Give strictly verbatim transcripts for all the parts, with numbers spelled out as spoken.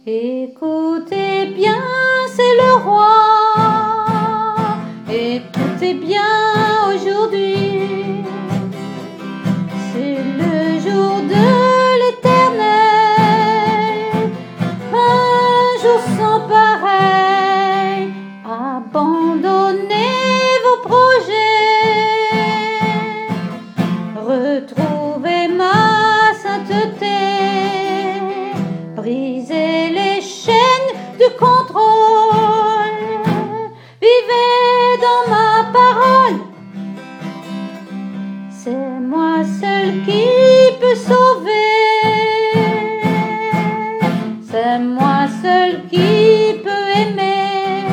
Écoutez bien, c'est le roi. Écoutez bien aujourd'hui. C'est le jour de l'Éternel. Un jour sans pareil. Abandonnez vos projets. Retrouvez ma sainteté. Brisez les chaînes du contrôle. Vivez dans ma parole. C'est moi seul qui peux sauver. C'est moi seul qui peut aimer.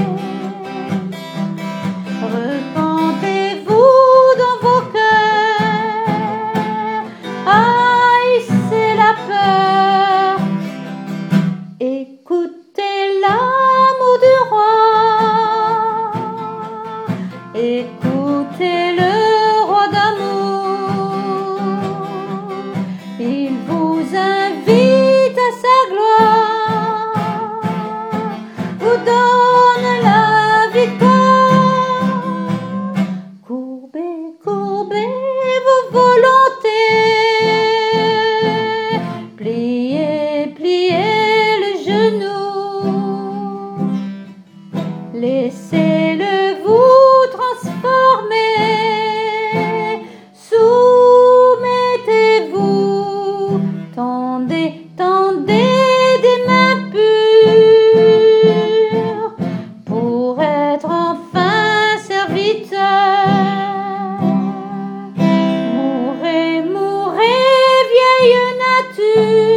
Repentez-vous dans vos cœurs. Haïssez la peur. Écoutez l'amour du roi. Écoutez le roi d'amour. Il vous invite à sa gloire. Vous donne la victoire. Courbez, courbez vos volontés. Pliez, pliez le genou. Laissez-le vous transformer. Soumettez-vous. Tendez, tendez des mains pures pour être enfin serviteur. Mourez, mourez, vieille nature.